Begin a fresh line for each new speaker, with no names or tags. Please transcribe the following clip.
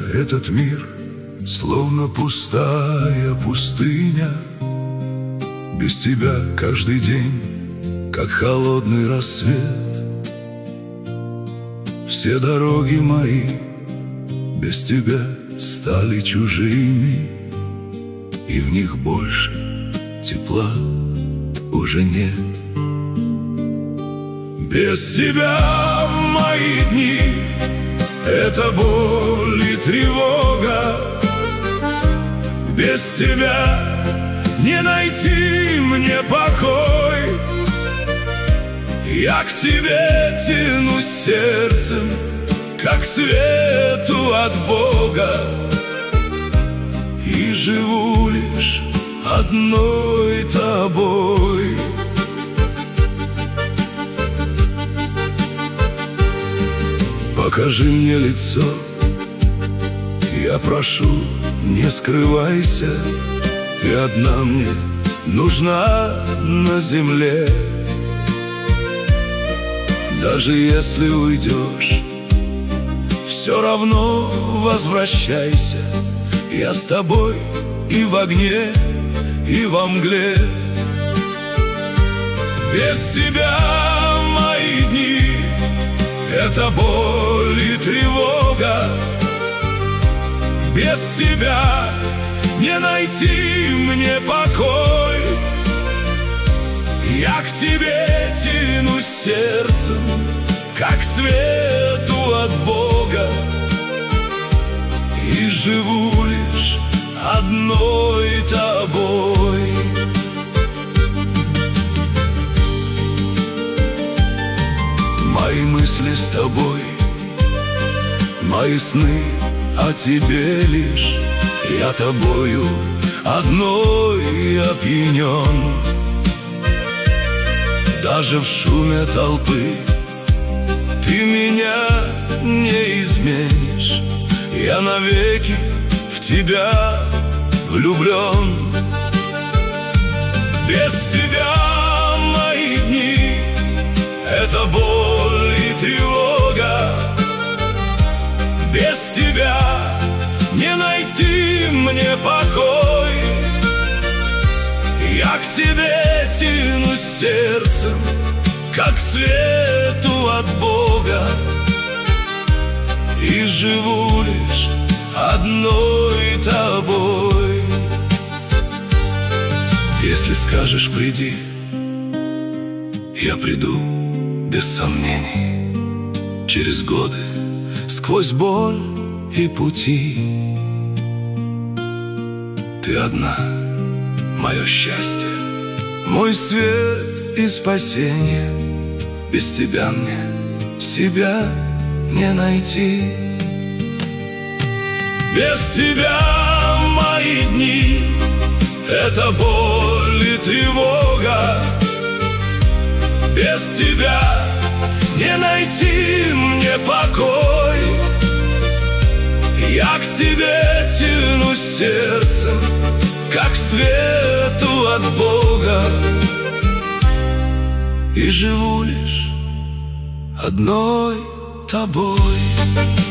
этот мир, словно пустая пустыня. Без тебя каждый день, как холодный рассвет. Все дороги мои без тебя стали чужими, и в них больше тепла уже нет. Без тебя мои дни — это боль и тревога. Без тебя не найти мне покой. Я к тебе тянусь сердцем, как к свету от Бога, и живу лишь одной тобой. Покажи мне лицо, я прошу, не скрывайся. Ты одна мне нужна на земле. Даже если уйдешь, все равно возвращайся. Я с тобой и в огне, и во мгле. Без тебя мои дни — это боль и тревога. Без тебя не найти мне покой. Я к тебе тянусь сердцем, как к свету от Бога, и живу лишь одной тобой. Мои мысли с тобой, мои сны о тебе лишь. Я тобою одной опьянен. Даже в шуме толпы ты меня не изменишь. Я навеки в тебя влюблен. Без тебя мои дни — это боль и тревога. Без тебя не найти мне покой. Я к тебе тянусь сердцем, как к свету от Бога, и живу лишь одной тобой. Если скажешь приди, я приду без сомнений. Через годы, сквозь боль и пути. Ты одна, мое счастье, мой свет и спасение. Без тебя мне себя не найти. Без тебя мои дни — это боль и тревога. Без тебя не найти мне покой. Я к тебе тянусь сердцем, как к свету от Бога, и живу лишь одной тобой.